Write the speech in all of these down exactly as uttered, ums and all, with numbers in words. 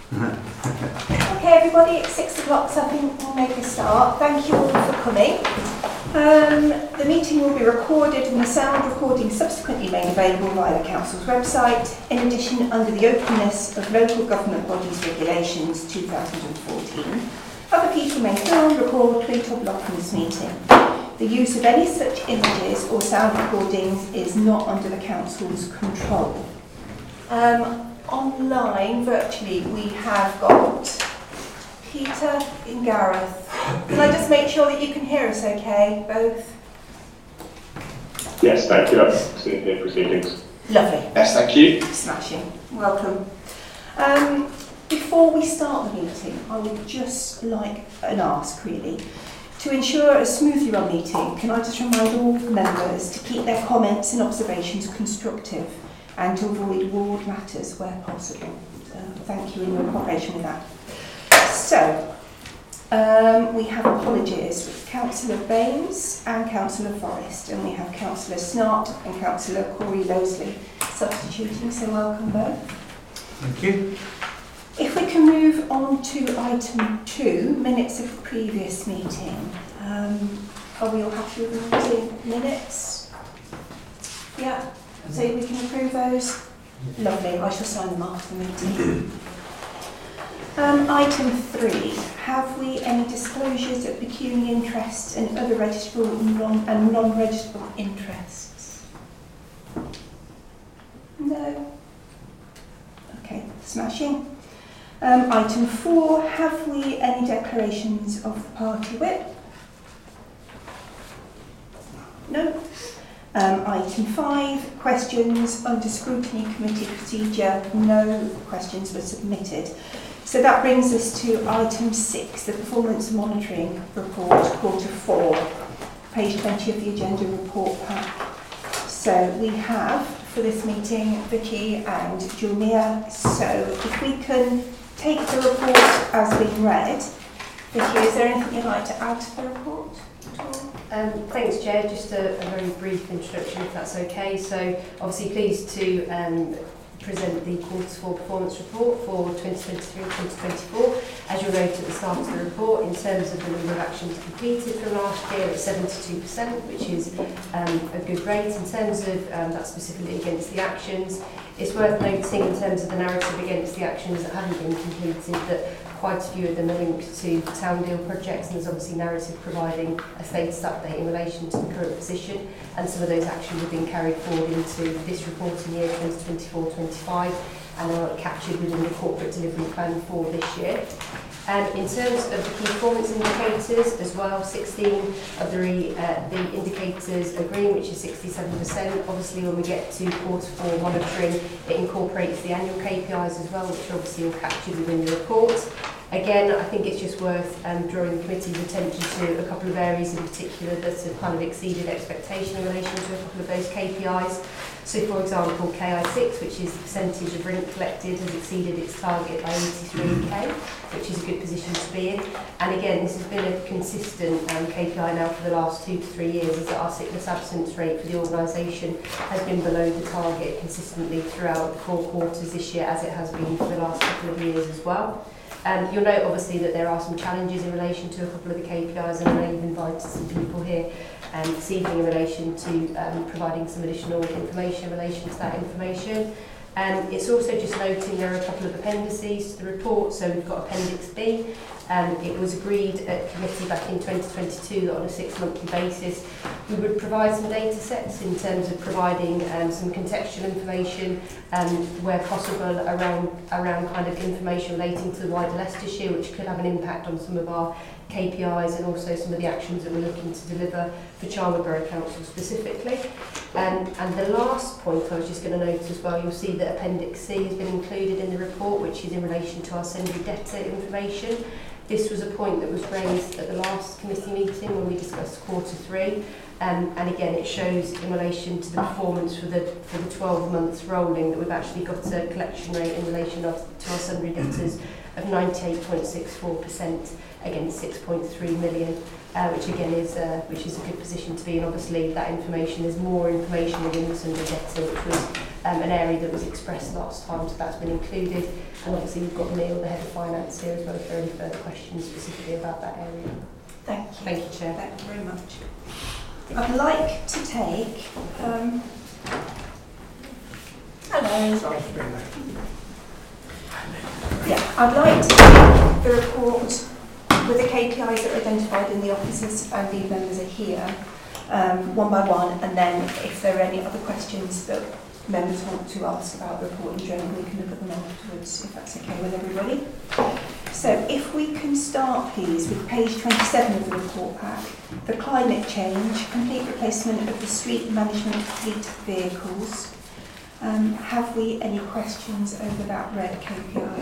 Okay, everybody, it's six o'clock, so I think we'll make a start. Thank you all for coming. Um, the meeting will be recorded and the sound recording subsequently made available via the Council's website. In addition, under the Openness of Local Government Bodies Regulations two thousand fourteen, other people may film, record, tweet or blog from this meeting. The use of any such images or sound recordings is not under the Council's control. Um, online, virtually, we have got Peter and Gareth. Can I just make sure that you can hear us okay, both? Yes, thank you. I've seen the proceedings. Lovely. Yes, thank you. Smashing. Welcome. Um, before we start the meeting, I would just like an ask, really. To ensure a smoothly run meeting, can I just remind all members to keep their comments and observations constructive and to avoid ward matters where possible. So thank you in your cooperation with that. So, um, we have apologies with Councillor Baines and Councillor Forrest, and we have Councillor Snart and Councillor Corey Losley substituting, so welcome both. Thank you. If we can move on to item two, minutes of the previous meeting. Um, are we all happy with the meeting minutes? Yeah, so we can approve those? Lovely, I shall sign them after the meeting. Um, item three, have we any disclosures of pecuniary interests and other registrable non and non-registrable interests? No? Okay, smashing. Um, item four, have we any declarations of the party whip? No. Um, item five, questions under scrutiny committee procedure. No questions were submitted. So that brings us to item six, the performance monitoring report, quarter four, page twenty of the agenda report pack. So we have for this meeting Vicky and Jumia. So if we can take the report as being read. Vicky, is there anything you'd like to add to the report at all? Um, thanks, Chair. Just a, a very brief introduction, if that's okay. So, obviously, pleased to um, present the quarter four performance report for twenty twenty-three twenty twenty-four. As you'll note at the start of the report, in terms of the number of actions completed from last year, it's seventy-two percent, which is um, a good rate. In terms of um, that specifically against the actions, it's worth noting in terms of the narrative against the actions that haven't been completed that quite a few of them are linked to town deal projects, and there's obviously narrative providing a status update in relation to the current position, and some of those actions have been carried forward into this reporting year twenty twenty-four twenty-five and are captured within the corporate delivery plan for this year. And in terms of the key performance indicators as well, sixteen of the, re, uh, the indicators are green, which is sixty-seven percent. Obviously, when we get to quarter four monitoring, it incorporates the annual K P Is as well, which are obviously all captured within the report. Again, I think it's just worth um, drawing the committee's attention to a couple of areas in particular that have kind of exceeded expectation in relation to a couple of those K P Is. So, for example, K I six, which is the percentage of rent collected, has exceeded its target by eighty-three K, which is a good position to be in. And again, this has been a consistent um, K P I now for the last two to three years, is that our sickness absence rate for the organisation has been below the target consistently throughout the four quarters this year, as it has been for the last couple of years as well. Um, you'll note obviously that there are some challenges in relation to a couple of the K P Is, and I know you've invited some people here um, this evening in relation to um, providing some additional information in relation to that information. Um, it's also just noting there are a couple of appendices to the report. So we've got Appendix B. Um, it was agreed at committee back in twenty twenty-two that on a six-monthly basis we would provide some data sets in terms of providing um, some contextual information um, where possible around around kind of information relating to the wider Leicestershire, which could have an impact on some of our K P Is and also some of the actions that we're looking to deliver for Charnwood Borough Council specifically. Um, and the last point I was just going to note as well, you'll see that Appendix C has been included in the report, which is in relation to our sundry debtor information. This was a point that was raised at the last committee meeting when we discussed quarter three. Um, and again, it shows in relation to the performance for the for the twelve months rolling that we've actually got a collection rate in relation of, to our sundry debtors of ninety-eight point six four percent against six point three million, uh, which again is uh, which is a good position to be in. Obviously, that information, there's more information within the sundry debtor, which was um, an area that was expressed last time, so that's been included. And obviously we've got Neil, the Head of Finance, here as well, if there are any further questions specifically about that area. Thank you. Thank you, Chair. Thank you very much. I'd like to take... Um, hello. Sorry. Yeah, I'd like to take the report with the K P Is that are identified in the officers and the members are here, um, one by one, and then if there are any other questions that members want to ask about the report in general, we can look at them afterwards, if that's okay with everybody. So if we can start, please, with page twenty-seven of the report pack, the climate change, complete replacement of the street management fleet vehicles. Um, have we any questions over that red K P I?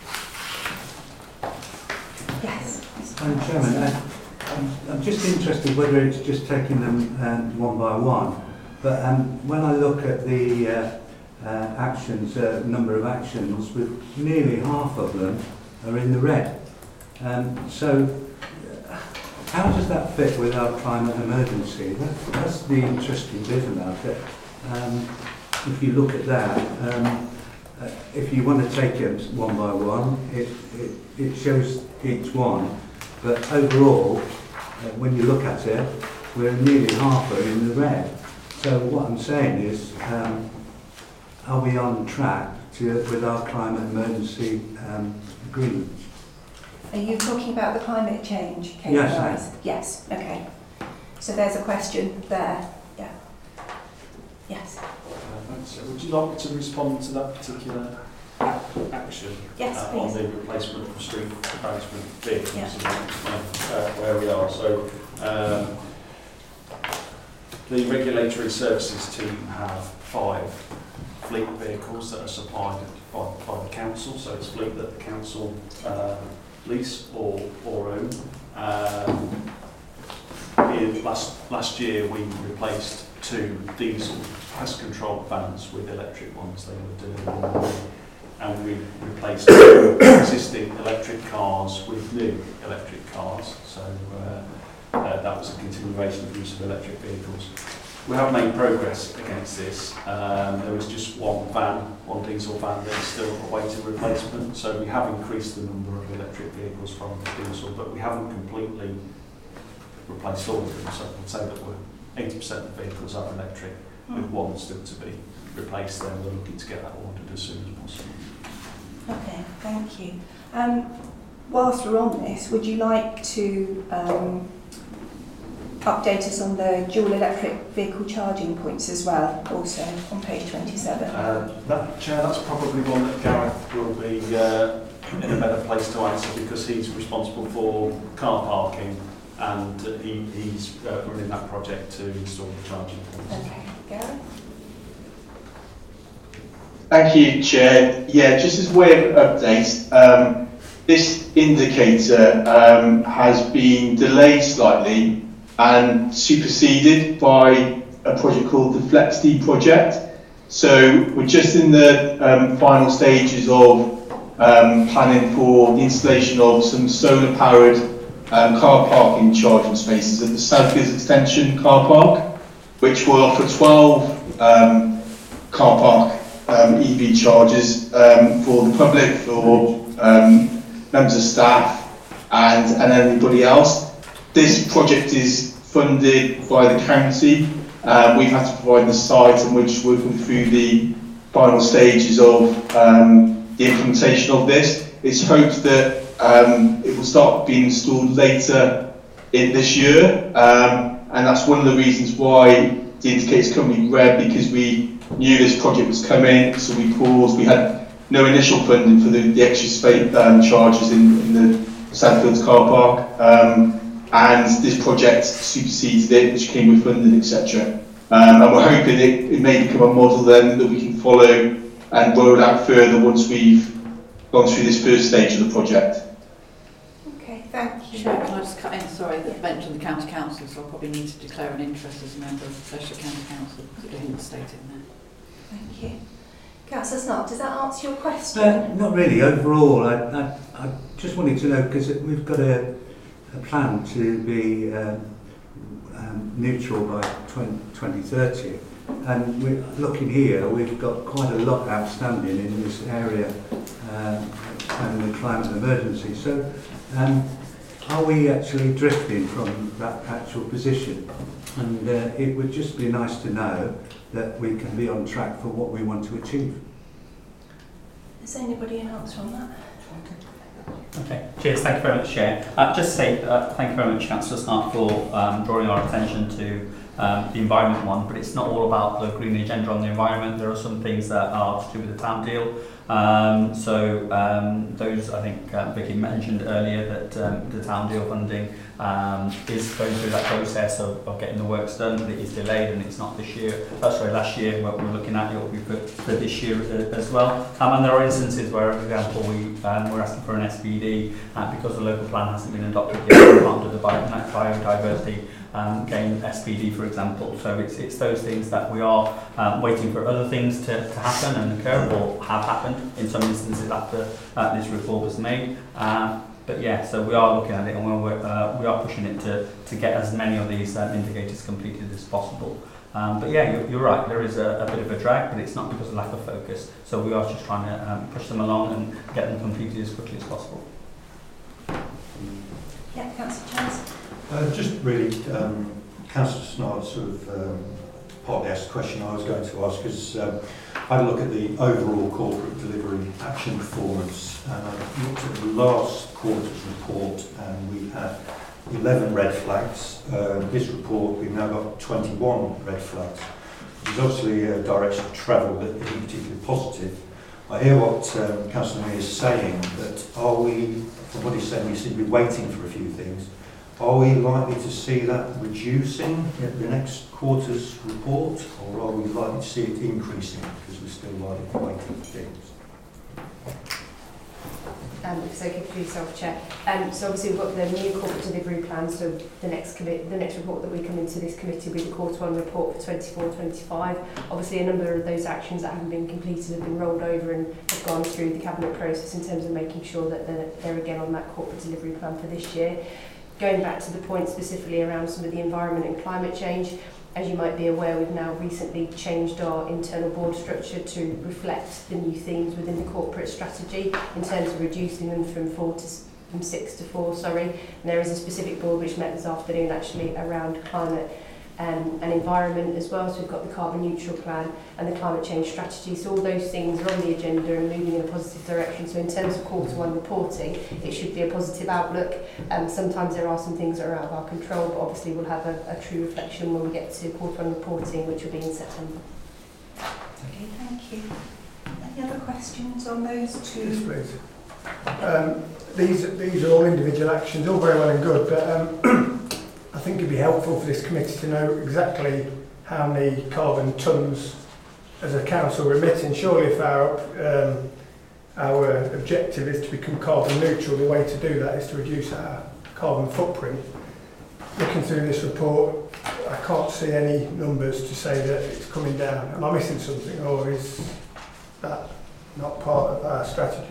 Yes. Madam Chairman, I, I'm, I'm just interested whether it's just taking them um, one by one, but um, when I look at the uh, uh, actions, uh, number of actions, with nearly half of them are in the red. Um, so uh, how does that fit with our climate emergency? That, that's the interesting bit about it. Um, if you look at that, um, uh, if you want to take it one by one, it, it, it shows each one. But overall, uh, when you look at it, we're nearly half are in the red. So what I'm saying is, um, are we on track to, with our climate emergency um, agreement? Are you talking about the climate change K P Is? Yes. Yes, okay. So there's a question there. Yeah. Yes. Uh, thanks. So would you like me to respond to that particular action? Yes, uh, please. On the replacement of street management vehicles, Yeah. and explain uh, where we are. So um, the regulatory services team have five fleet vehicles that are supplied by, by the council. So it's fleet that the council uh, lease or, or own. Um, in last, last year we replaced two diesel pest control vans with electric ones. They were delivered, and we replaced two existing electric cars with new electric cars. So uh, uh, that was a continuation of use of electric vehicles. We have made progress against this. Um, there is just one van, one diesel van that is still awaiting replacement. So we have increased the number of electric vehicles from diesel, but we haven't completely replaced all of them. So I'd say that we're eighty percent of the vehicles are electric, with one still to be replaced. Then we're looking to get that ordered as soon as possible. Okay, thank you. Um, whilst we're on this, would you like to um, update us on the dual electric vehicle charging points as well, also on page twenty-seven? Uh, that, Chair, that's probably one that Gareth will be uh, in a better place to answer, because he's responsible for car parking, and uh, he, he's uh, running that project to install the charging points. Okay, Gareth? Thank you, Chair. Yeah, just as a way of update, um, this indicator um, has been delayed slightly and superseded by a project called the FlexD project. So we're just in the um, final stages of um, planning for the installation of some solar-powered um, car parking charging spaces at the Southfields Extension car park, which will offer twelve um, car park Um, E V chargers um, for the public, for um, members of staff and, and anybody else. This project is funded by the county. Um, we've had to provide the site, and we're just working through the final stages of um, the implementation of this. It's hoped that um, it will start being installed later in this year, um, and that's one of the reasons why the indicator's currently red, because we knew this project was coming, so we paused. We had no initial funding for the, the extra space um, charges in, in the Southfields car park, um, and this project supersedes it, which came with funding, et cetera. Um, and we're hoping it, it may become a model then that we can follow and roll it out further once we've gone through this first stage of the project. Okay, thank you. Chair, can I just cut in? Sorry, that you mentioned the county council, so I'll probably need to declare an interest as a member of the Cheshire County Council, because it didn't state in there. Thank you. Councillor Snart, does that answer your question? Uh, not really. Overall, I, I, I just wanted to know, because we've got a, a plan to be um, um, neutral by twenty thirty, And we're looking here, we've got quite a lot outstanding in this area um, and the climate emergency. So um, are we actually drifting from that actual position? And uh, it would just be nice to know that we can be on track for what we want to achieve. Is anybody else on that? Okay, cheers, thank you very much, Chair. Uh, just to say uh, thank you very much, Councillor Smart, for um, drawing our attention to um, the environment one, but it's not all about the green agenda on the environment. There are some things that are to do with the town deal. Um, so um, those, I think uh, Vicky mentioned earlier that um, the town deal funding um, is going through that process of, of getting the works done, but it is delayed and it's not this year, oh, sorry, last year, what we're looking at, it will be for, for this year uh, as well. Um, and there are instances where, for example, we, um, we're asking for an S P D uh, because the local plan hasn't been adopted yet, we can't do the bio biodiversity um, gain S P D, for example. So it's, it's those things that we are um, waiting for other things to, to happen and occur, or have happened in some instances after uh, this report was made. Uh, but yeah, so we are looking at it and we're, uh, we are pushing it to, to get as many of these um, indicators completed as possible. Um, but yeah, you're, you're right, there is a, a bit of a drag, but it's not because of lack of focus. So we are just trying to um, push them along and get them completed as quickly as possible. Yeah, Councillor Chance. Uh, just really, um, Councillor Snard sort of um, partly asked the question I was going to ask, because um, I had a look at the overall corporate delivery action performance, and I looked at the last quarter's report, and we had eleven red flags. Uh, this report, we've now got twenty-one red flags, which is obviously a direction of travel that isn't particularly positive. I hear what um, Councillor Mee is saying, but are we, from what he's saying, we seem to be waiting for a few things. Are we likely to see that reducing at the next quarter's report, or are we likely to see it increasing because we're still likely waiting for things? Um, if it's okay for yourself, Chair. Um, so obviously we've got the new corporate delivery plan, so the next commit, the next report that we come into this committee will be the quarter one report for twenty-four twenty-five. Obviously a number of those actions that haven't been completed have been rolled over and have gone through the cabinet process in terms of making sure that they're, they're again on that corporate delivery plan for this year. Going back to the point specifically around some of the environment and climate change, as you might be aware, we've now recently changed our internal board structure to reflect the new themes within the corporate strategy in terms of reducing them from four to from six to four, sorry. And there is a specific board which met this afternoon actually around climate um, and environment as well. So we've got the carbon neutral plan and the climate change strategy. So all those things are on the agenda and moving in a positive direction. So in terms of quarter one reporting, it should be a positive outlook. Um, sometimes there are some things that are out of our control, but obviously we'll have a, a true reflection when we get to quarter one reporting, which will be in September. Okay, thank you. Any other questions on those two? Yes, please. Um, these, these are all individual actions, all very well and good, but um, I think it'd be helpful for this committee to know exactly how many carbon tonnes as a council we're emitting. Surely if our, um, our objective is to become carbon neutral, the way to do that is to reduce our carbon footprint. Looking through this report, I can't see any numbers to say that it's coming down. Am I missing something, or is that not part of our strategy?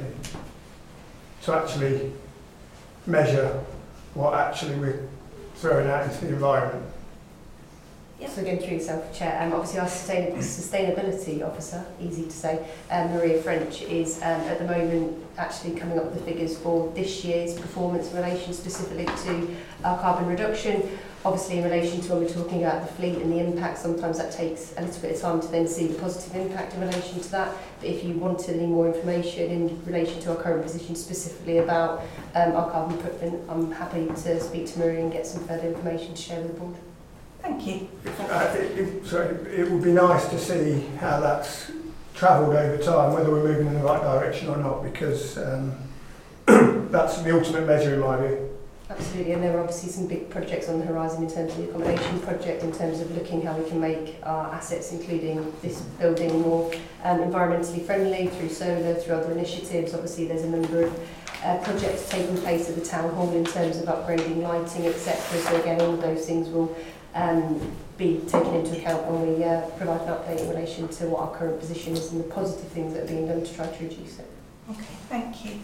To actually measure what actually we're throwing out into the environment. Yep. So again, through yourself, Chair, um, obviously our sustain sustainability officer, easy to say, um, Maria French, is um, at the moment actually coming up with the figures for this year's performance in relation specifically to our carbon reduction. Obviously in relation to when we're talking about the fleet and the impact, sometimes that takes a little bit of time to then see the positive impact in relation to that. But if you wanted any more information in relation to our current position specifically about um, our carbon footprint, I'm happy to speak to Maria and get some further information to share with the board. Thank you. Uh, it, it, sorry, it would be nice to see how that's travelled over time, whether we're moving in the right direction or not, because um, that's the ultimate measure in my view. Absolutely, and there are obviously some big projects on the horizon in terms of the accommodation project, in terms of looking how we can make our assets, including this building, more um, environmentally friendly through solar, through other initiatives. Obviously there's a number of uh, projects taking place at the town hall in terms of upgrading lighting, et cetera. So again, all of those things will um, be taken into account when we uh, provide an update in relation to what our current position is and the positive things that are being done to try to reduce it. Okay, thank you.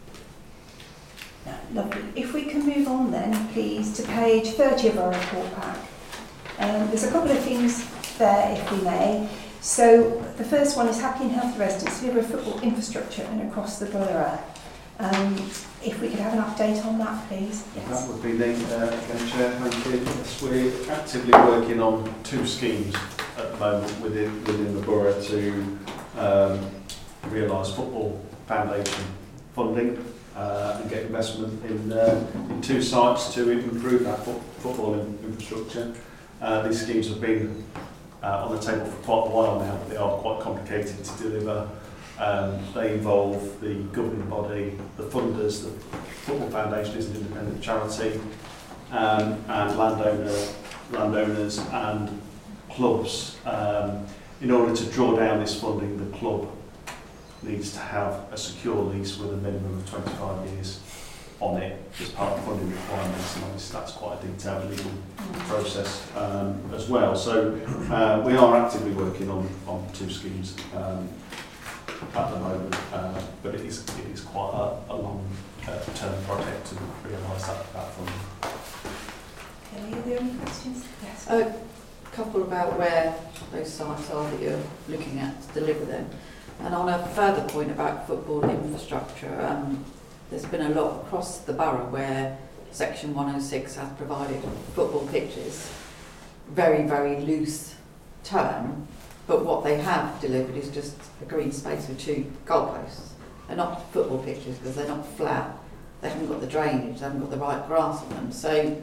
Lovely. If we can move on then, please, to page thirty of our report pack. Um, there's a couple of things there, if we may. So the first one is happy and healthy residents deliver football infrastructure and across the borough. Um, if we could have an update on that, please. That Yes. would be the, uh, again, Chair, thank you. Yes, we're actively working on two schemes at the moment within, within the borough to um, realise football foundation funding uh, and get investment in, uh, in two sites to improve that fo football in infrastructure. Uh, these schemes have been uh, on the table for quite a while now, but they are quite complicated to deliver. Um, they involve the governing body, the funders. The Football Foundation is an independent charity, um, and landowner, landowners and clubs. Um, in order to draw down this funding, the club needs to have a secure lease with a minimum of twenty-five years on it as part of funding requirements, and obviously that's quite a detailed legal process um, as well. So uh, we are actively working on, on two schemes um, at the moment, uh, but it is, it is quite a, a long uh, term project to realise that, that funding. Okay, are there any questions? Yes. A couple about where those sites are that you're looking at to deliver them. And on a further point about football infrastructure, um, there's been a lot across the borough where Section one oh six has provided football pitches, very, very loose term, but what they have delivered is just a green space with two goalposts. They're not football pitches because they're not flat, they haven't got the drainage, they haven't got the right grass on them. So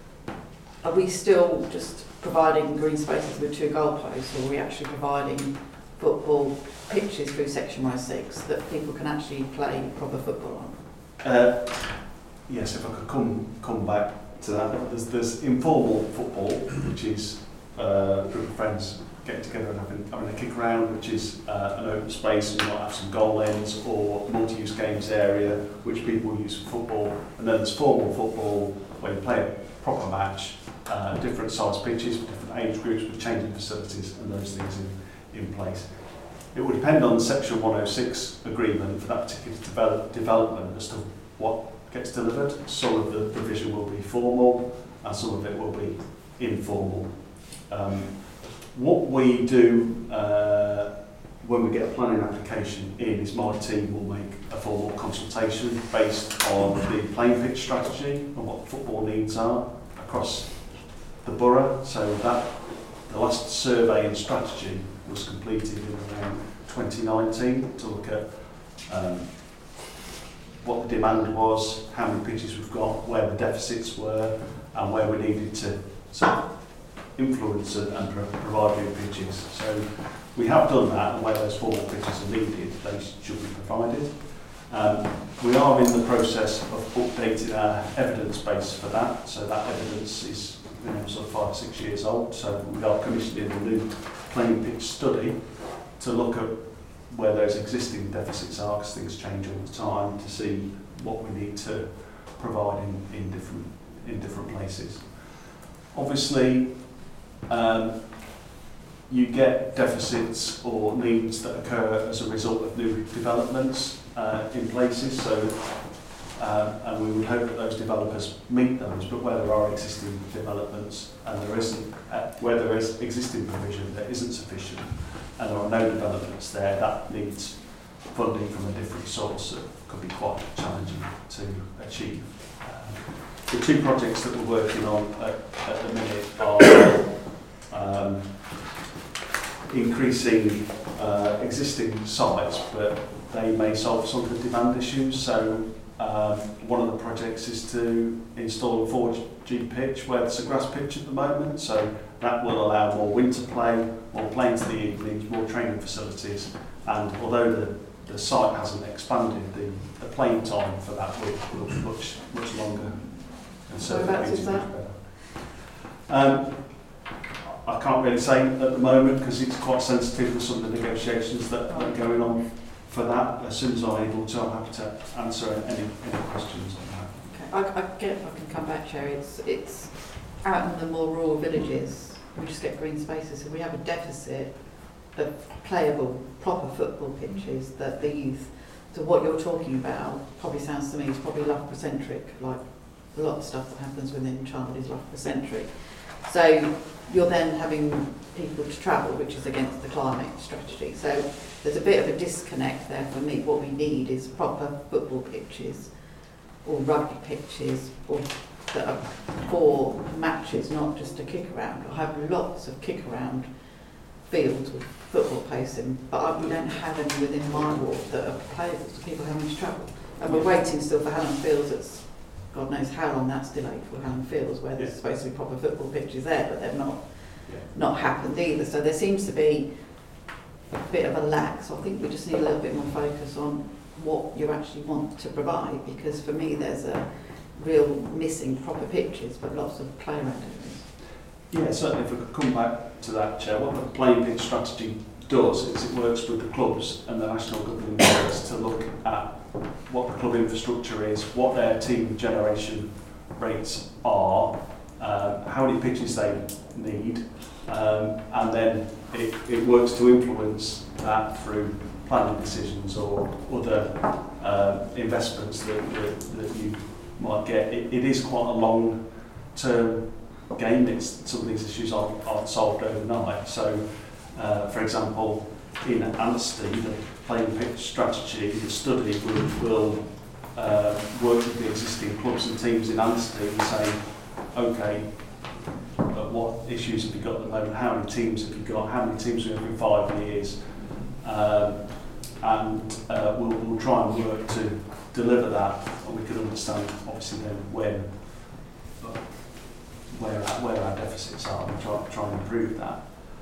are we still just providing green spaces with two goalposts, or are we actually providing football pitches through Section one oh six that people can actually play proper football on? Uh, yes, if I could come come back to that. There's, there's informal football, which is uh, a group of friends getting together and having, having a kick around, which is uh, an open space, and you might have some goal ends or multi-use games area, which people use for football. And then there's formal football, where you play a proper match, uh, different size pitches for different age groups with changing facilities and those things in, in place. It will depend on the Section one oh six agreement for that particular develop, development as to what gets delivered. Some of the provision will be formal and some of it will be informal. Um, what we do uh, when we get a planning application in is my team will make a formal consultation based on the playing pitch strategy and what the football needs are across the borough. So that the last survey and strategy was completed in around twenty nineteen to look at um, what the demand was, how many pitches we've got, where the deficits were, and where we needed to sort of influence and, and pro provide new pitches. So we have done that, and where those formal pitches are needed, they should be provided. Um, we are in the process of updating our evidence base for that, so that evidence is you know, sort of five, six years old, so we are commissioning a new playing pitch study to look at where those existing deficits are, because things change all the time, to see what we need to provide in, in different in different places. Obviously, um, you get deficits or needs that occur as a result of new developments uh, in places, so um, and we would hope that those developers meet those, but where there are existing developments and there isn't, uh, where there is existing provision that isn't sufficient and there are no developments there, that needs funding from a different source that could be quite challenging to achieve. Um, the two projects that we're working on at, at the minute are um, increasing uh, existing sites, but they may solve some of the demand issues. So um, one of the projects is to install a four G pitch where there's a grass pitch at the moment, so that will allow more winter play, more playing to the evenings, more training facilities, and although the, the site hasn't expanded, the, the playing time for that will, will be much, much longer. And so Whereabouts is that? Um, I can't really say at the moment because it's quite sensitive with some of the negotiations that are going on for that. As soon as I'm able to, I'm happy to answer any, any questions on that. Okay. I, I get if I can come back, Chair. It's, it's out in the more rural villages, we just get green spaces. So we have a deficit of playable, proper football pitches that the youth, so what you're talking about probably sounds to me is probably Loughborough-centric, like a lot of stuff that happens within child is Loughborough-centric. So you're then having people to travel, which is against the climate strategy. So there's a bit of a disconnect there for me. What we need is proper football pitches or rugby pitches or that are for matches, not just a kick around. I have lots of kick around fields with football posts in, but we don't have any within my ward that are playable, so people having to travel. And we're waiting still for Hallam Fields. It's God knows how long that's delayed for Hallam Fields, where there's Yeah. supposed to be proper football pitches there, but they've not Yeah. not happened either. So there seems to be a bit of a lack. So I think we just need a little bit more focus on what you actually want to provide, because for me there's a real missing proper pitches, but lots of player activities. Yeah, certainly if we could come back to that, Chair, what the playing pitch strategy does is it works with the clubs and the national governing bodies to look at what the club infrastructure is, what their team generation rates are, um, how many pitches they need, um, and then it, it works to influence that through planning decisions or other uh, investments that, that, that you might get. It, it is quite a long-term game. It's, some of these issues aren't, aren't solved overnight. So, uh, for example, in Anstey, the playing pitch strategy, the study will, will uh, work with the existing clubs and teams in Anstey and say, okay, but what issues have you got at the moment? How many teams have you got? How many teams have you in five years? Um, and uh, we'll, we'll try and work to deliver that, and we can understand obviously then when, where our, where our deficits are, and try, try and improve that.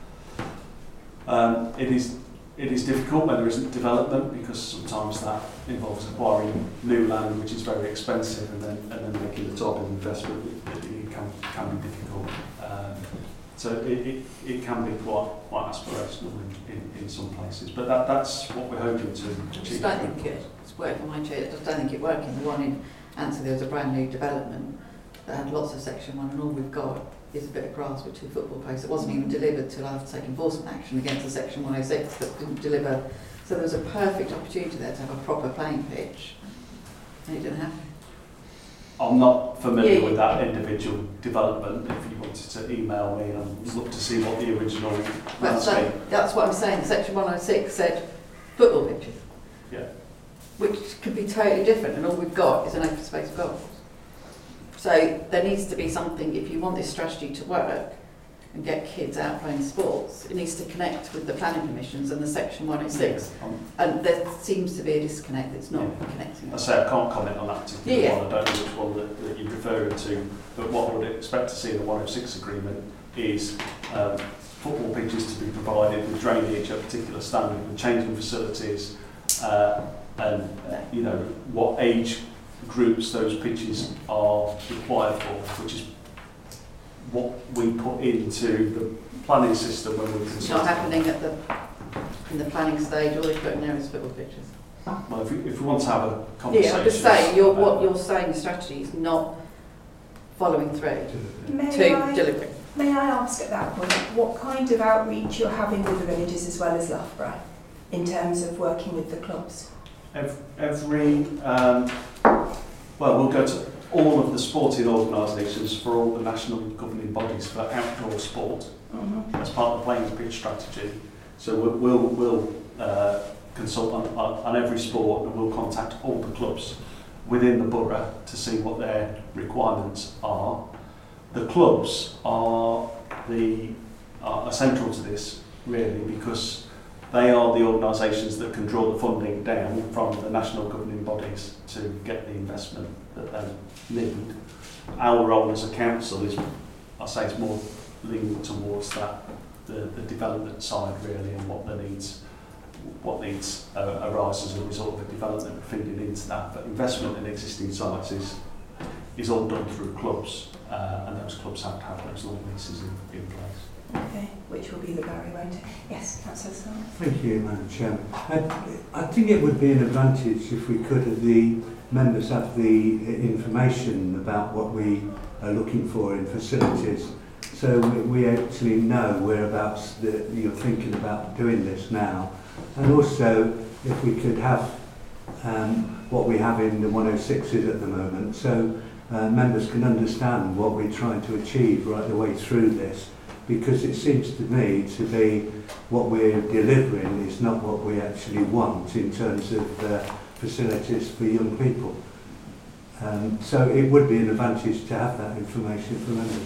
Um, it is it is difficult when there isn't development, because sometimes that involves acquiring new land, which is very expensive, and then and then making the type of investment that it can can be difficult. Um, so it, it, it can be quite quite aspirational in, in, in some places, but that that's what we're hoping to I achieve. just don't think it, it's working my chair, I just don't think it working. The one in Anstey, there was a brand new development that had lots of section one, and all we've got is a bit of grass with two football posts. It wasn't even delivered till I had to take enforcement action against the section one oh six that didn't deliver. So there was a perfect opportunity there to have a proper playing pitch, and it didn't happen. I'm not familiar Yeah. with that individual development. If you wanted to email me, I'd look to see what the original But landscape. so, that's what I'm saying. Section one oh six said football pitches. Yeah. Which could be totally different, and all we've got is an open space golf. So there needs to be something, if you want this strategy to work and get kids out playing sports, it needs to connect with the planning permissions and the section one oh six. Um, And there seems to be a disconnect that's not Yeah. connecting. I say I can't comment on that particular Yeah, yeah. one. I don't know which one that, that you're referring to, but what I would expect to see in the one oh six agreement is um, football pitches to be provided with drainage at a particular standard, with changing facilities, uh, and uh, you know what age groups those pitches are required for, which is what we put into the planning system when we It's consult. not happening at the in the planning stage. All they're putting there is football pitches. Well, if we, if we want to have a conversation, Yeah, I'm just saying, you're, what uh, you're saying, the strategy is not following through May to I, delivery. may I ask at that point what kind of outreach you're having with the villages as well as Loughborough in terms of working with the clubs? Every, every um, well, we'll go to all of the sporting organisations for all the national governing bodies for outdoor sport Mm-hmm. as part of the playing pitch strategy. So we'll, we'll, we'll uh, consult on, on, on every sport, and we'll contact all the clubs within the borough to see what their requirements are. The clubs are the are central to this really, because they are the organisations that can draw the funding down from the national governing bodies to get the investment that they need. Our role as a council is, I say, it's more leaning towards that, the, the development side really, and what the needs, what needs uh, arise as a result of the development feeding into that. But investment in existing sites is is all done through clubs, uh, and those clubs have to have those long leases in, in place. Okay, which will be the Barry, won't it? Yes, Councillor Smart. Thank you, Madam Chairman. I, I think it would be an advantage if we could have the members have the information about what we are looking for in facilities, so we, we actually know whereabouts that you're thinking about doing this now. And also, if we could have um, what we have in the one oh sixes at the moment, so uh, members can understand what we're trying to achieve right the way through this, because it seems to me to be what we're delivering is not what we actually want in terms of uh, facilities for young people. Um, so it would be an advantage to have that information for members.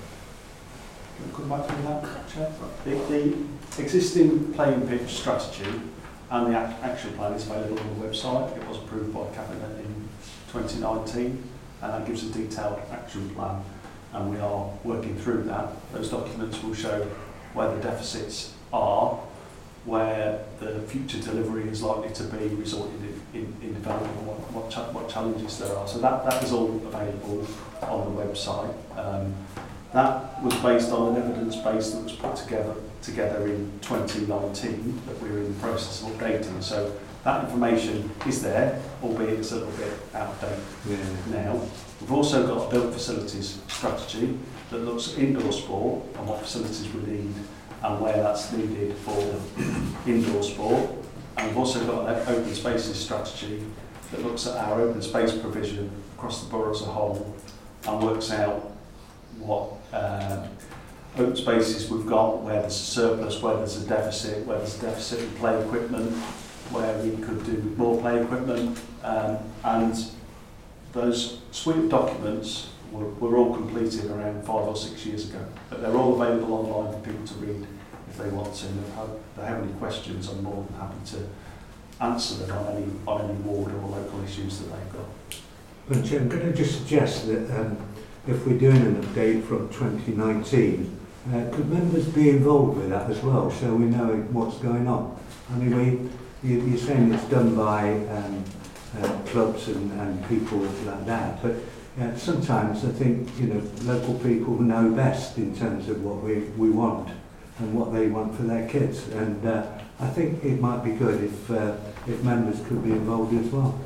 Can I come back to that, Chair? The, the existing playing pitch strategy and the act action plan is available on the website. It was approved by Cabinet in twenty nineteen, and that gives a detailed action plan, and we are working through that. Those documents will show where the deficits are, where the future delivery is likely to be resulting in, in, in development, and what, what, cha what challenges there are. So that, that is all available on the website. Um, that was based on an evidence base that was put together together in twenty nineteen that we're in the process of updating. So that information is there, albeit it's a little bit out of date yeah. now. We've also got a built facilities strategy that looks at indoor sport and what facilities we need and where that's needed for indoor sport. And we've also got an open spaces strategy that looks at our open space provision across the borough as a whole and works out what uh, open spaces we've got, where there's a surplus, where there's a deficit, where there's a deficit in play equipment, where we could do more play equipment, um, and those suite of documents were, were all completed around five or six years ago. But they're all available online for people to read if they want to. And if they have any questions, I'm more than happy to answer them on any, on any ward or local issues that they've got. But Jim, could I just suggest that um, if we're doing an update from twenty nineteen, uh, could members be involved with that as well, so we know what's going on? I mean, we, you, you're saying it's done by um, uh, clubs and, and people like that, but uh, sometimes I think, you know, local people know best in terms of what we, we want and what they want for their kids, and uh, I think it might be good if, uh, if members could be involved as well.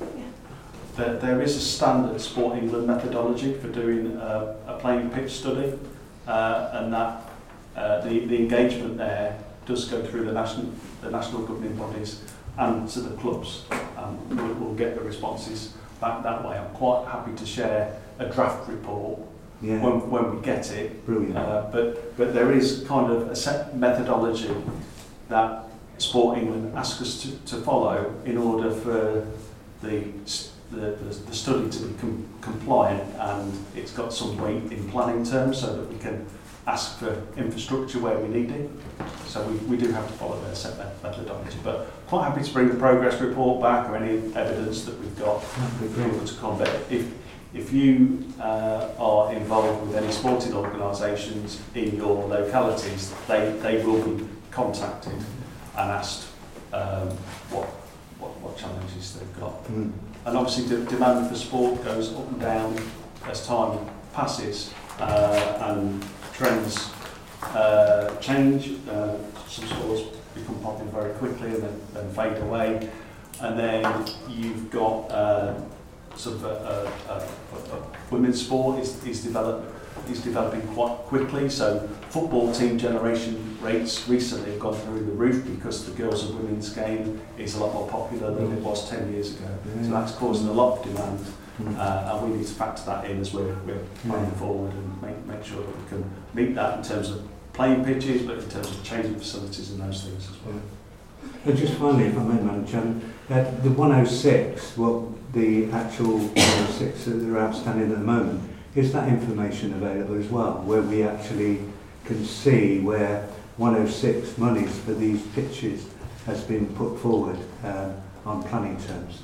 There, there is a standard Sport England methodology for doing uh, a playing pitch study, uh, and that uh, the, the engagement there does go through the national, the national governing bodies and to the clubs, and we'll, we'll get the responses back that way. I'm quite happy to share a draft report yeah. when, when we get it. Brilliant. Uh, but, but there is kind of a set methodology that Sport England asks us to, to follow in order for the The, the, the study to be com compliant, and it's got some weight in planning terms so that we can ask for infrastructure where we need it. So we, we do have to follow their set methodology, but quite happy to bring the progress report back or any evidence that we've got to combat. If, if you uh, are involved with any sporting organisations in your localities, they, they will be contacted and asked um, what, what, what challenges they've got. Mm. And obviously the demand for sport goes up and down as time passes uh, and trends uh, change. Uh, some sports become popular very quickly and then, then fade away. And then you've got uh, sort of a, a, a, a women's sport is, is, develop, is developing quite quickly. So football team generation rates recently have gone through the roof because the girls and women's game is a lot more popular than it was ten years ago. Mm. So that's causing a lot of demand, mm. uh, and we need to factor that in as we're, we're planning mm. forward and make, make sure that we can meet that in terms of playing pitches, but in terms of changing facilities and those things as well. Yeah. And just finally, if I may, Madam Chairman, uh, the one oh six, what the actual one oh six that are outstanding at the moment, is that information available as well, where we actually can see where one oh six monies for these pitches has been put forward um, on planning terms?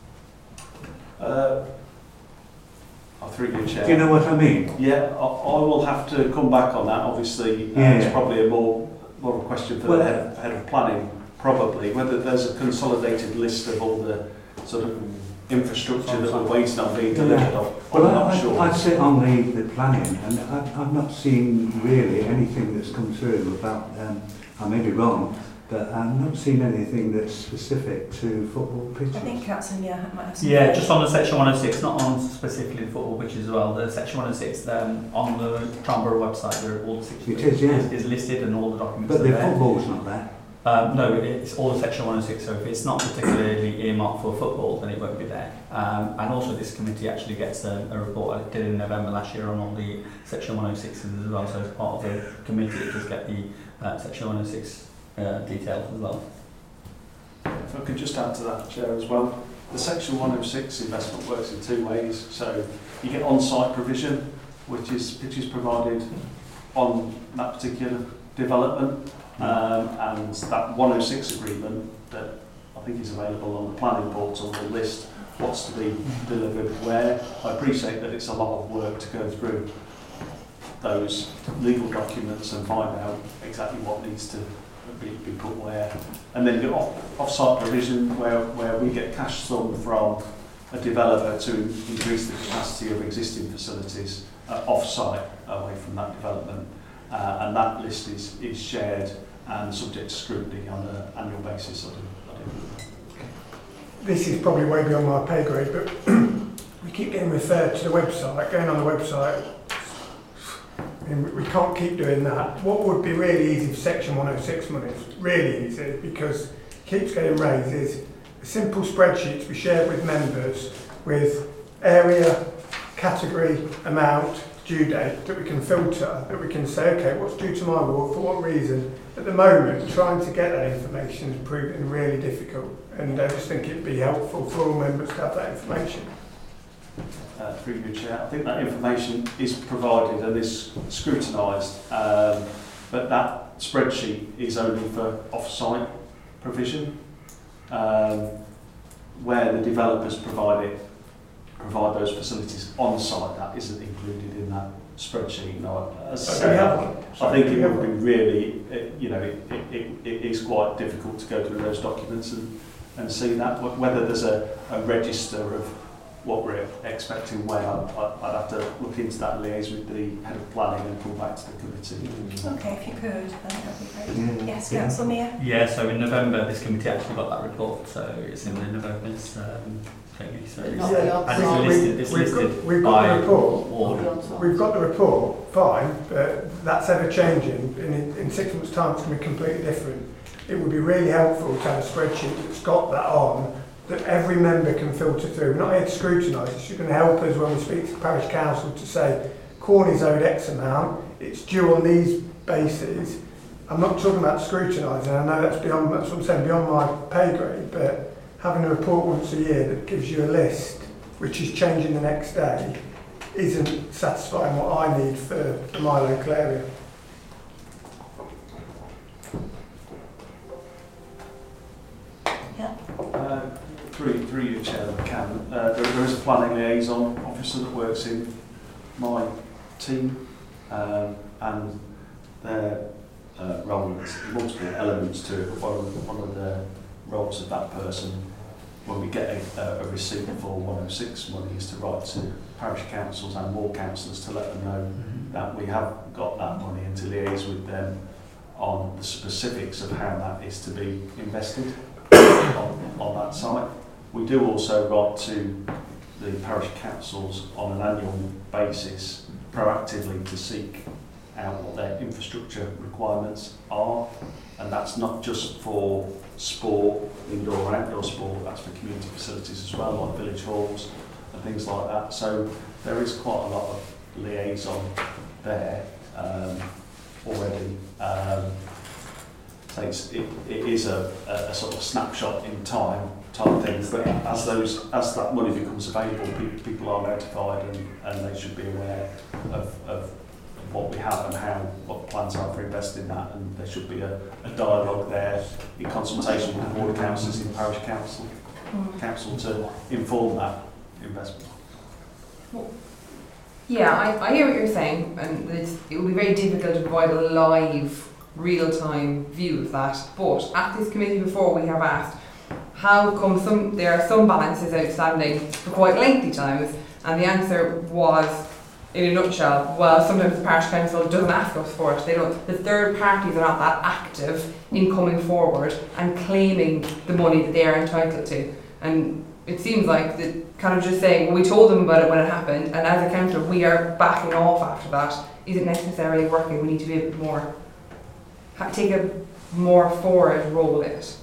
Uh, I'll through you, Chair. Do you know what I mean? Yeah, I, I will have to come back on that. Obviously, uh, yeah. it's probably a more, more of a question for well, the head, head of planning, probably, whether there's a consolidated list of all the sort of infrastructure that we're waiting on being delivered. Yeah. Of, well, I'm not I, sure. I'd sit on the, the planning, and I, I've not seen really anything that's come through about, um, I may be wrong, but I've not seen anything that's specific to football pitches. I think Councillor yeah, might have some. Yeah, just on the section one oh six, not on specifically football pitches as well. The section one oh six um, on the Tranborough website, where all the six it is, yeah. is, is listed and all the documents but are the there. football's not there. Um, no, it's all section one oh six, so if it's not particularly earmarked for football, then it won't be there. Um, and also this committee actually gets a, a report I did in November last year on all the section one oh sixes as well, so as part of the committee it does get the uh, section one oh six uh, details as well. If I could just add to that, Chair, as well. The section one oh six investment works in two ways. So you get on-site provision, which is which is provided on that particular development. Um, and that one oh six agreement that I think is available on the planning portal will list what's to be delivered where. I appreciate that it's a lot of work to go through those legal documents and find out exactly what needs to be, be put where. And then the off, off-site provision where, where we get cash sum from a developer to increase the capacity of existing facilities uh, off-site away from that development. Uh, and that list is, is shared and subject to scrutiny on an annual basis. I do, I do. This is probably way beyond my pay grade, but we keep getting referred to the website, going on the website. And we can't keep doing that. What would be really easy for section one oh six money, really easy, because it keeps getting raised, is a simple spreadsheet to be shared with members with area, category, amount, due date, that we can filter, that we can say, okay, what's due to my ward, for what reason? At the moment, trying to get that information is proving really difficult, and I just think it'd be helpful for all members to have that information. Uh, through you, Chair, I think that information is provided and is scrutinised, um, but that spreadsheet is only for off-site provision, um, where the developers provide it. Provide those facilities on site, that isn't included in that spreadsheet. No, as I say, I think it would be really, it, you know, it, it, it is quite difficult to go through those documents and, and see that. Whether there's a, a register of what we're expecting when, I'd, I'd have to look into that, liaise with the head of planning and come back to the committee. Okay, if you could, that would be great. Mm. Yes, Yeah. Councillor Mia? Yeah, so in November this committee actually got that report, so it's in the November's um, thingy, so it's, Not Yeah. the and it's on-site. listed, it's We've listed got- we've got by the report. ward. Not the on-site. We've got the report, fine, but that's ever changing, and in, in six months' time it's going to be completely different. It would be really helpful to have a spreadsheet that's got that on, that every member can filter through. We're not here to scrutinise, it's just going to help us when we speak to the parish council to say, Corney's owed X amount, it's due on these bases. I'm not talking about scrutinising, I know that's beyond, that's what I'm saying, beyond my pay grade, but having a report once a year that gives you a list, which is changing the next day, isn't satisfying what I need for my local area. Yeah. Uh, through, through your chair, if I can, uh, there, there is a planning liaison officer that works in my team, um, and their uh, role has multiple elements to it, but one of, one of the roles of that person, when we get a, a receipt for one oh six money, is to write to parish councils and ward councillors to let them know mm-hmm. that we have got that money and to liaise with them on the specifics of how that is to be invested on, on that site. We do also write to the parish councils on an annual basis proactively to seek out what their infrastructure requirements are, and that's not just for sport, indoor or outdoor sport, that's for community facilities as well, like village halls and things like that. So there is quite a lot of liaison there um, already. Um, so it's, it, it is a, a, a sort of snapshot in time type thing, but as those as that money becomes available, pe people are notified and, and they should be aware of, of what we have and how, what the plans are for investing in that, and there should be a, a dialogue there in consultation with the board of councillors in parish council, mm. council to inform that investment. Well, yeah, I, I hear what you're saying, and it's, it will be very difficult to provide a live, real-time view of that, but at this committee before we have asked, how come some there are some balances outstanding for quite lengthy times, and the answer was, in a nutshell, well, sometimes the parish council doesn't ask us for it. They don't. The third parties are not that active in coming forward and claiming the money that they are entitled to. And it seems like the kind of just saying, well, we told them about it when it happened, and as a council, we are backing off after that. Isn't necessarily working. We need to be a bit more, take a more for it, roll it.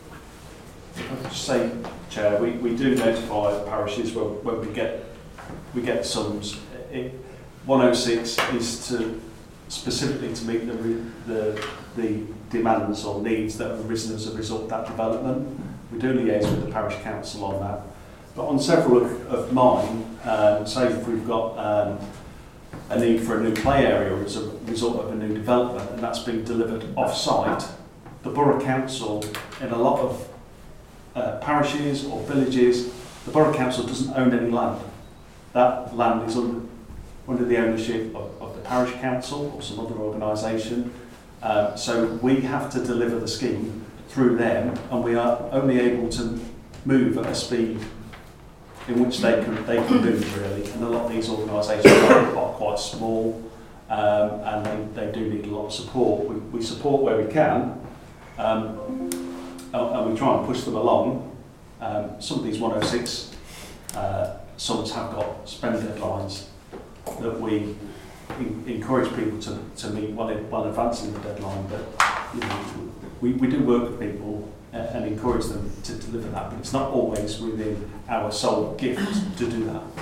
If I could just say, Chair, we, we do notify parishes when, when we get we get sums. It, one oh six is to specifically to meet the, re, the the demands or needs that have arisen as a result of that development. We do liaise with the parish council on that. But on several of, of mine, um, say if we've got um, a need for a new play area as a result of a new development and that's been delivered off-site, the Borough Council, in a lot of uh, parishes or villages, the Borough Council doesn't own any land. That land is under, under the ownership of, of the Parish Council or some other organisation. Um, so we have to deliver the scheme through them, and we are only able to move at a speed in which they can they can move really. And a lot of these organisations are, are quite small, um, and they, they do need a lot of support. We, we support where we can, um, and, and we try and push them along. Um, some of these one oh six uh, sums have got spend deadlines that we in, encourage people to, to meet while, in, while advancing the deadline, but you know, we, we do work with people uh, and encourage them to deliver that, but it's not always within our sole gift to do that.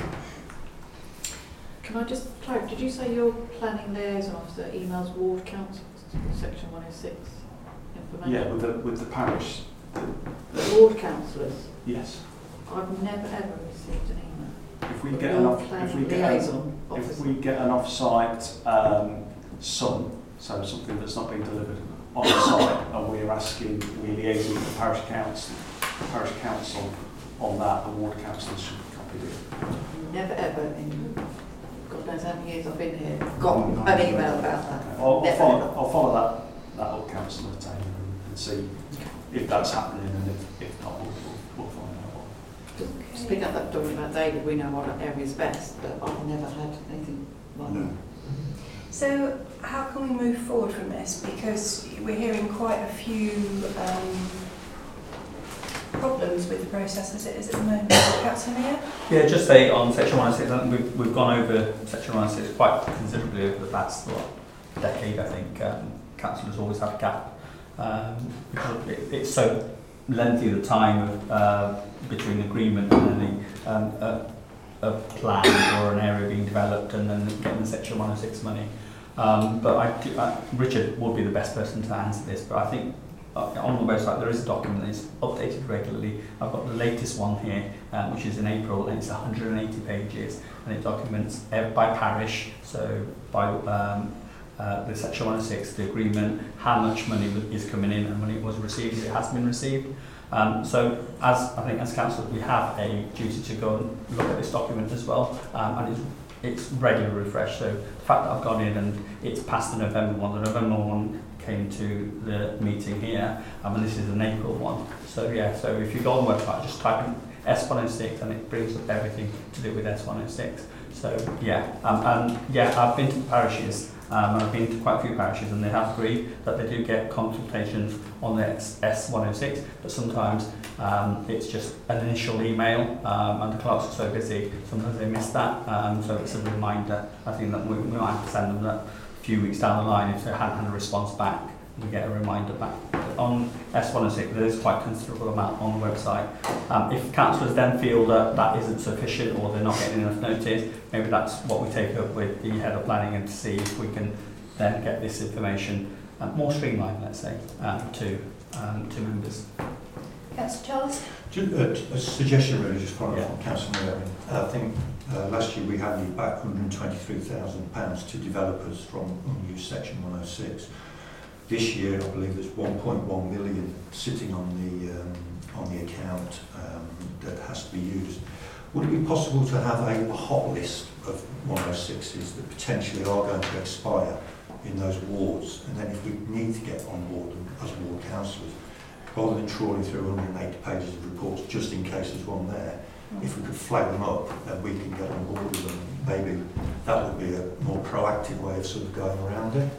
Can I just clarify, did you say your planning liaison officer emails ward councils section one oh six information? Yeah, with the, with the parish. The, the ward councillors? Yes. I've never ever received an email. If we get an off, if we get an, if we get an off-site um, sum, so something that's not being delivered on the site, and we're asking, we're liaising with the parish council, parish council on that, the ward council should be copied in. Never ever in God knows how many years I've been here got an email about that. Okay. I'll, I'll, never, follow, ever. I'll follow that that up councillor Taylor and, and see if that's happening, and if, if not, we'll, we'll, we'll find out. Speak up that talking about David, we know what area is best, but I've never had anything like No. that. So how can we move forward from this? Because we're hearing quite a few um, problems with the process as it is at the moment. Councillor Mayor? Yeah, just say on section one oh six, I think we've, we've gone over section one oh six quite considerably over the past what, decade, I think. Um, councillors always have a gap. Um, because it, it's so lengthy the time of, uh, between agreement and then the, um, a, a plan or an area being developed and then getting the section one oh six money. Um, but I, do, I, Richard would be the best person to answer this, but I think uh, on the website there is a document that is updated regularly. I've got the latest one here, um, which is in April, and it's one hundred eighty pages, and it documents uh, by parish, so by um, uh, the section one oh six, the agreement, how much money is coming in and when it was received, if it has been received. Um, so, as I think as councillors, we have a duty to go and look at this document as well, um, and it's, it's regularly refreshed. So, the fact that I've gone in and it's past the November one, the November one came to the meeting here, um, and this is an April one. So, yeah, so if you go on the website, just type in S one oh six and it brings up everything to do with S one oh six. So, yeah, um, and yeah, I've been to parishes. Um, and I've been to quite a few parishes and they have agreed that they do get consultations on the S one oh six, but sometimes um, it's just an initial email um, and the clerks are so busy, sometimes they miss that, um, so it's a reminder. I think that we, we might have to send them that a few weeks down the line if they hadn't had a response back, we get a reminder back. But on S one oh six there is quite a considerable amount on the website. Um, if councillors then feel that that isn't sufficient or they're not getting enough notice, maybe that's what we take up with the head of planning and to see if we can then get this information uh, more streamlined, let's say, um, to um, to members. Councillor Charles? Just, uh, a suggestion really, just following Yeah. from Councillor Mary. Uh, I think uh, last year we handed back one hundred twenty-three thousand pounds to developers from unused section one oh six. This year, I believe there's one point one million sitting on the um, on the account um, that has to be used. Would it be possible to have a hot list of one oh sixes that potentially are going to expire in those wards, and then if we need to get on board them as ward councillors, rather than trawling through one hundred eighty pages of reports just in case there's one there, mm. if we could flag them up, then we can get on board with them. Maybe that would be a more proactive way of sort of going around it.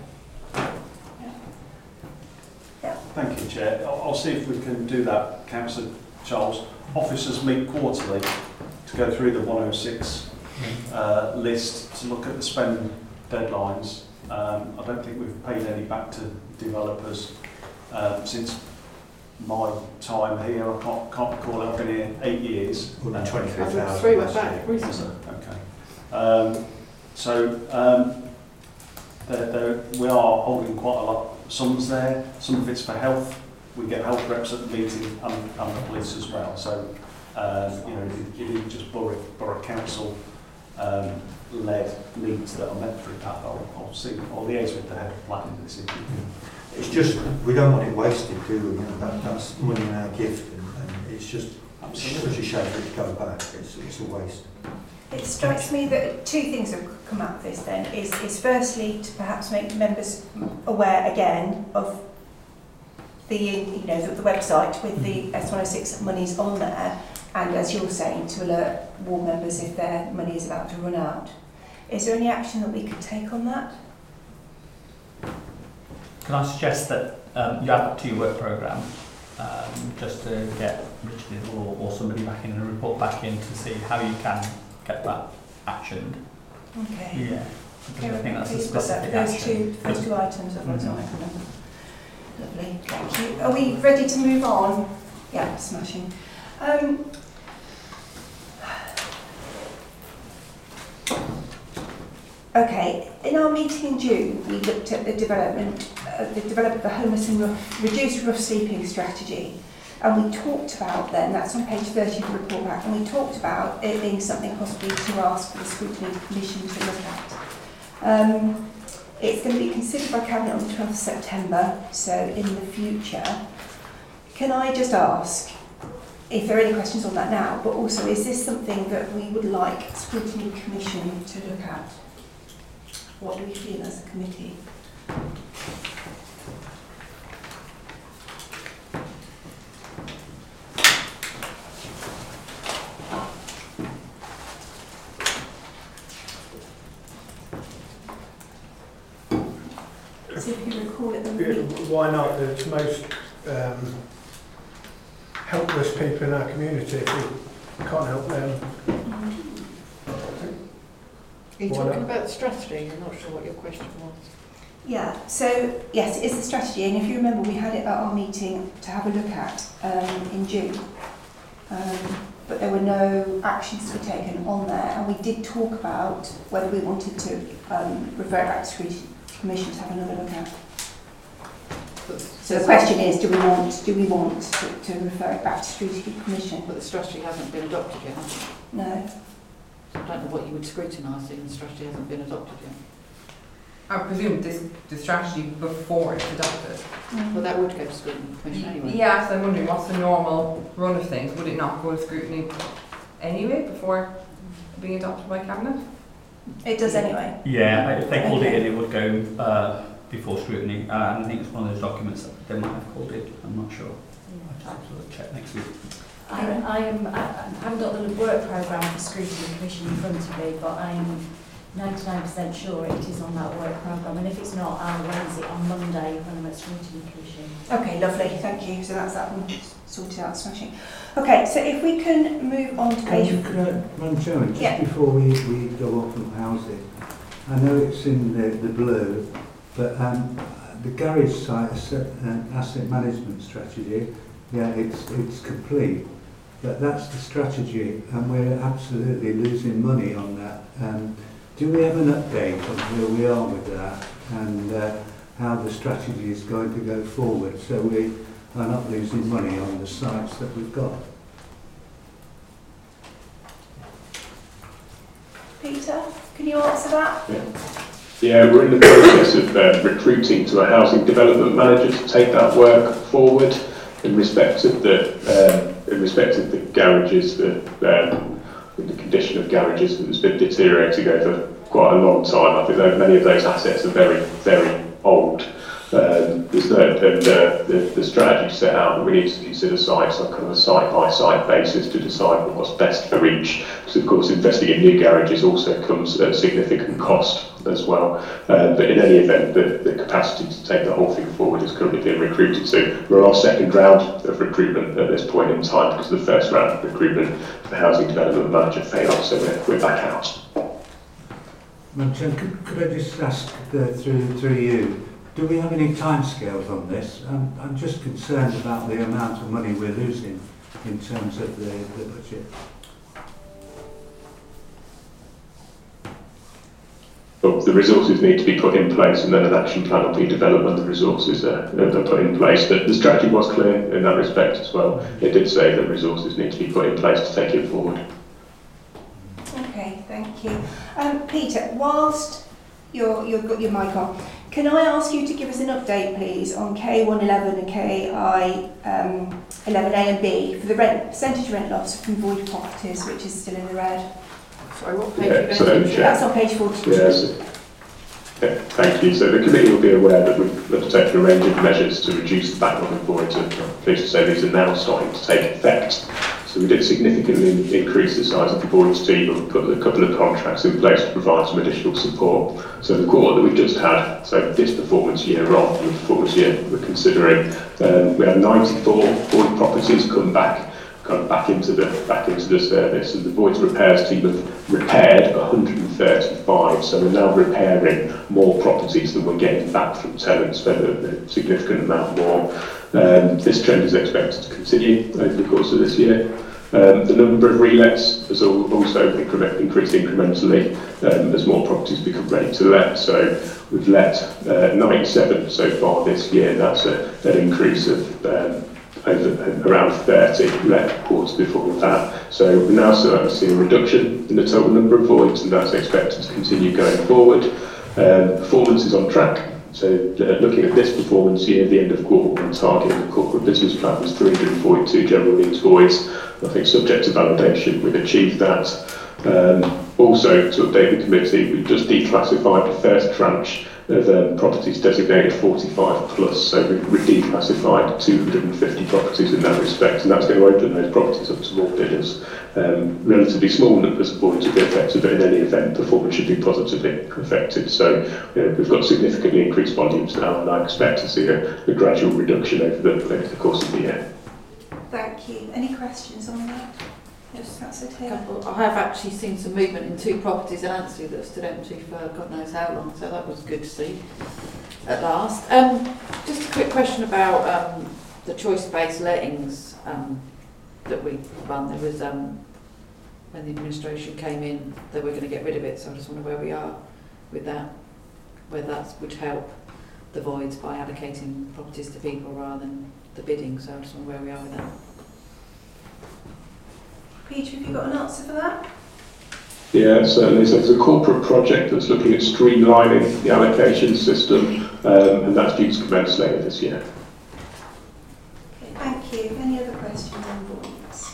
Thank you, Chair. I'll, I'll see if we can do that, Councillor Charles. Officers meet quarterly to go through the one oh six uh, list to look at the spend deadlines. Um, I don't think we've paid any back to developers um, since my time here, I can't, can't recall, I've been here eight years. Well, twenty-three I've thousand. three went back recently. Okay. Um, so um, there, there, we are holding quite a lot of sums there. Some of it's for health. We get health reps at the meeting and, and the police as well. So um, you know, it, it is just borough, borough council um, led needs that are met through that. I'll, I'll see. I'll liaise with the head of planning this evening. It's just, we don't want it wasted, do we? You know, that, that's money in our gift, and, and it's just Absolutely. such a shame for it to go back. It's, it's a waste. It strikes me that two things have come out of this then, is, is firstly to perhaps make members aware again of the, you know, the, the website with the S one oh six monies on there, and as you're saying, to alert ward members if their money is about to run out. Is there any action that we could take on that? Can I suggest that um, you add that to your work programme, um, just to get Richard or, or somebody back in and report back in to see how you can get that actioned. Okay. Yeah. Okay, I think that's a please put that specific for those action. two, those two items of Mhm. mm-hmm. Lovely, thank you. Are we ready to move on? Yeah, smashing. Um, Okay, in our meeting in June, we looked at the development, uh, the development of the homeless and rough, reduced rough sleeping strategy, and we talked about then, that's on page thirty of the report back, and we talked about it being something possibly to ask for the Scrutiny Commission to look at. Um, it's going to be considered by Cabinet on the twelfth of September, so in the future. Can I just ask if there are any questions on that now, but also is this something that we would like Scrutiny Commission to look at? What do we feel as a committee? So if you recall it, then we Why not? There's most um, helpless people in our community. If we can't help them. Are you Why talking not? about the strategy? I'm not sure what your question was. Yeah, so yes, it is the strategy, and if you remember, we had it at our meeting to have a look at um, in June, um, but there were no actions to be taken on there, and we did talk about whether we wanted to um, refer it back to Scrutiny Commission to have another look at. So the question is, do we want, do we want to, to refer it back to Scrutiny Commission? But the strategy hasn't been adopted yet, has it? No. I don't know what you would scrutinise if the strategy hasn't been adopted yet. I presume this the strategy before it's adopted. Mm. Well, that would go to Scrutiny Commission anyway. Yeah, so I'm wondering what's the normal run of things? Would it not go to scrutiny anyway before being adopted by Cabinet? It does anyway. Yeah, if they called it in, it would go uh, before scrutiny. Uh, and I think it's one of those documents that they might have called it. I'm not sure. I'll have to check next week. I, I, am, I, I haven't got the work programme for Scrutiny Commission in front of me, but I'm ninety-nine percent sure it is on that work programme, and if it's not, I'll raise it on Monday when I'm at Scrutiny Commission. Okay, lovely, thank you. So that's that one sorted out, smashing. Okay, so if we can move on to Can page... you, could I, Madam Chairman, just Yeah. before we, we go off on housing, I know it's in the, the blue, but um, the garage site asset, uh, asset management strategy, yeah, it's, it's complete. But that's the strategy, and we're absolutely losing money on that. Um, do we have an update on where we are with that, and uh, how the strategy is going to go forward, so we are not losing money on the sites that we've got? Peter, can you answer that? Yeah. Yeah, we're in the process of uh, recruiting to a housing development manager to take that work forward in respect of the um, in respect of the garages, the um, the condition of garages that has been deteriorating over quite a long time. I think that many of those assets are very, very old. Um, there's no, and uh, the, the strategy set out that we need to consider sites on kind of a site-by-site basis to decide what's best for each. Because of course investing in new garages also comes at a significant cost as well. Uh, but in any event, the, the capacity to take the whole thing forward is currently being recruited. So we're on our second round of recruitment at this point in time, because the first round of recruitment for the housing development manager failed, so we're, we're back out. Madam Chair, could, could I just ask uh, through, through you, do we have any timescales on this? Um, I'm just concerned about the amount of money we're losing in terms of the, the budget. But the resources need to be put in place, and then an action plan will be developed when the resources are, are put in place. But the strategy was clear in that respect as well. It did say that resources need to be put in place to take it forward. Okay, thank you. Um, Peter, whilst you're, you've got your mic on, can I ask you to give us an update, please, on K one eleven and K I um, eleven A and B for the rent percentage rent loss from void properties, which is still in the red? Sorry, what page Yeah, are you so, going to? yeah. That's on page forty-two. Yes. Yeah, thank you. So the committee will be aware that we've undertaken a range of measures to reduce the backlog of voids, and I'm pleased to say these are now starting to take effect. So we did significantly increase the size of the voids team, and we put a couple of contracts in place to provide some additional support. So the quarter that we've just had, so this performance year on, the performance year we're considering, um, we had ninety-four void properties come back. Kind of back into the back into the service, and the voids repairs team have repaired one hundred thirty-five. So we're now repairing more properties than we're getting back from tenants, but a significant amount more. Um, this trend is expected to continue over the course of this year. Um, the number of relets has also increment, increased incrementally um, as more properties become ready to let. So we've let uh, ninety-seven so far this year. That's a, an increase of um, over around thirty let quarters before that. So we're now starting to see a reduction in the total number of voids, and that's expected to continue going forward. Um, performance is on track. So uh, looking at this performance year, the end of quarter one target of the corporate business plan was three hundred forty-two general needs voids. I think subject to validation, we've achieved that. Um, also, to update the committee, we've just declassified the first tranche of um, properties designated forty-five plus, so we, we declassified two hundred fifty properties in that respect, and that's going to open those properties up to more bidders. Um, relatively small numbers of voids will be affected, but in any event, performance should be positively affected. So you know, we've got significantly increased volumes now, and I expect to see a, a gradual reduction over the, over the course of the year. Thank you. Any questions on that? Yes, that's it here. Couple. I have actually seen some movement in two properties in Anstey that stood empty for God knows how long, so that was good to see at last. Um, just a quick question about um, the choice-based lettings um, that we run. There was, um, when the administration came in, they were going to get rid of it, so I just wonder where we are with that, whether that would help the voids by allocating properties to people rather than the bidding, so I just wonder where we are with that. Peter, have you got an answer for that? Yeah, certainly. So it's a corporate project that's looking at streamlining the allocation system, um, and that's due to commence later this year. Okay, thank you. Any other questions on voids?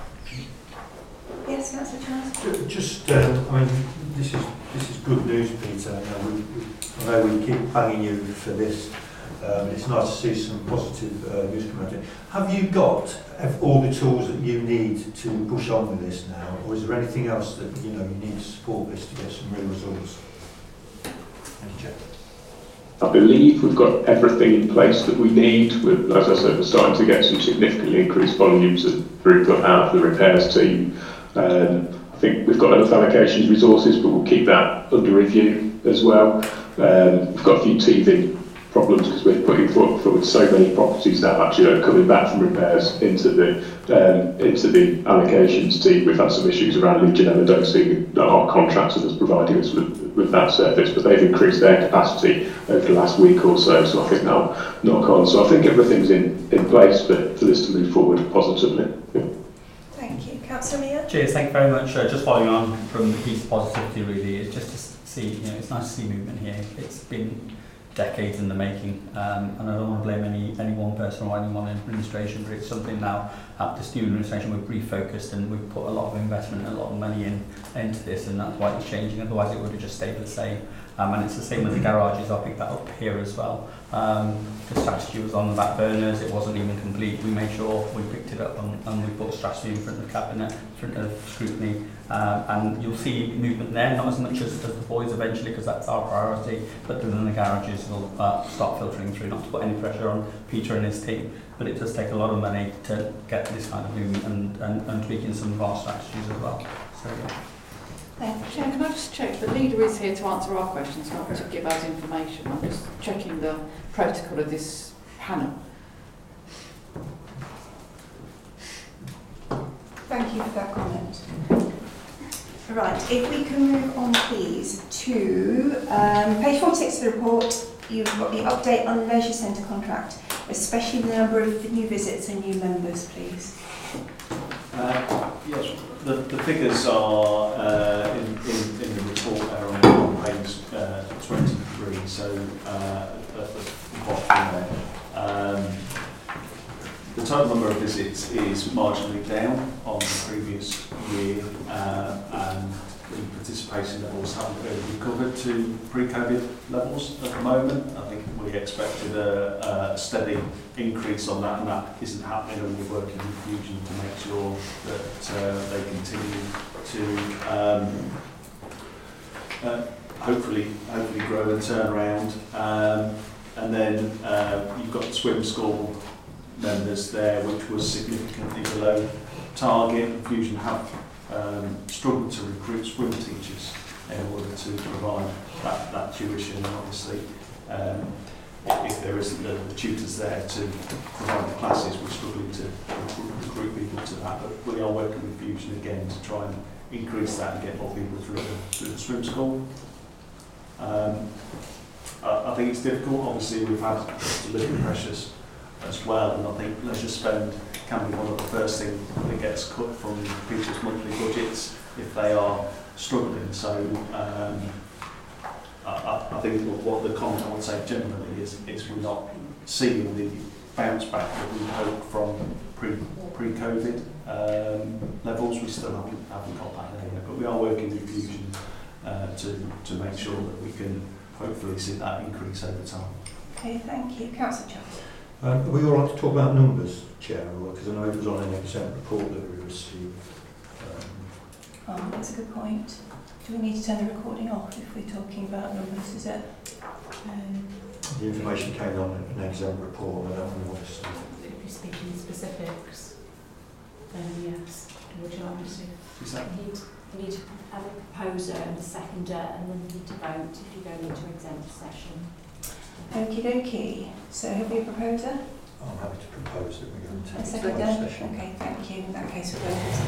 Yes, Councillor Charles? Just, um, I mean, this is this is good news, Peter. I know we, we, I know we keep banging you for this. Um, it's nice to see some positive uh, news coming out of it. Have you got have all the tools that you need to push on with this now, or is there anything else that you know you need to support this to get some real results? Thank you, Jeff. I believe we've got everything in place that we need. We're, as I said, we're starting to get some significantly increased volumes of throughput out of the repairs team. Um, I think we've got enough allocations resources, but we'll keep that under review as well. Um, we've got a few teething problems because we're putting forward so many properties now actually are coming back from repairs into the um, into the allocations team. We've had some issues around Legionella dosing. Our contractor that's providing us with, with that service, but they've increased their capacity over the last week or so, so I think that'll knock on. So I think everything's in, in place for, for this to move forward positively. Yeah. Thank you. Councillor Mia? Cheers, thank you very much. Uh, just following on from the piece of positivity really, is just to see, you know, it's nice to see movement here. It's been decades in the making, um, and I don't want to blame any any one person or any one administration, but it's something now at this new administration we've refocused and we've put a lot of investment and a lot of money in into this, and that's why it's changing. Otherwise it would have just stayed the same. Um, and it's the same with the garages. I'll pick that up here as well. Um, the strategy was on the back burners, it wasn't even complete. We made sure we picked it up and, and we put strategy in front of the cabinet, in front of scrutiny, um, and you'll see movement there, not as much as, as the boys eventually, because that's our priority, but then the garages will uh, start filtering through, not to put any pressure on Peter and his team, but it does take a lot of money to get this kind of movement and, and, and tweaking some of our strategies as well. So, yeah. Chair, can I just check, the leader is here to answer our questions, not to give us information. I'm just checking the protocol of this panel. Thank you for that comment. Right, if we can move on please to um, page forty-six of the report, you've got the update on the leisure centre contract, especially the number of new visits and new members, please. Uh, yes, the, the figures are uh, in, in, in the report are on page uh, twenty-three, so uh, at the bottom there. Um, the total number of visits is marginally down on the previous year, uh, and the participation levels haven't really recovered to pre-COVID levels at the moment. I think we expected a, a steady increase on that, and that isn't happening, and we're working with Fusion to make sure that uh, they continue to um, uh, hopefully hopefully grow and turn around. Um, and then uh, you've got the swim school members there, which was significantly below target. And Fusion have um, struggled to recruit swim teachers in order to provide that, that tuition, and obviously um, if there isn't the, the tutors there to provide the classes, we're struggling to recruit people to that. But we are working with Fusion again to try and increase that and get more people through the, through the swim school. Um, I, I think it's difficult. Obviously, we've had delivery pressures as well, and I think leisure spend can be one of the first things that gets cut from people's monthly budgets if they are struggling. So um, I, I think what the comment I would say generally is, is we're not seeing the bounce back that we hope from pre, pre-COVID um, levels. We still haven't, haven't got that there yet, but we are working with Fusion uh, to, to make sure that we can hopefully see that increase over time. Okay, thank you. Councillor Charles. Um, are we all right to talk about numbers, Chair? Because I know it was on an exempt report that we received. Um, Oh, that's a good point. Do we need to turn the recording off if we're talking about numbers? Is it? Um, the information came on an exempt report, I don't know what it's. If you're speaking specifics, then yes, would you like me to? Is that? You need, you need to have a proposer and a seconder, and then you need to vote if you go into exempt session. Okie dokie. So have we a proposer? I'm happy to propose that we go into A the seconder? session. Okay, thank you. In that case, we'll go into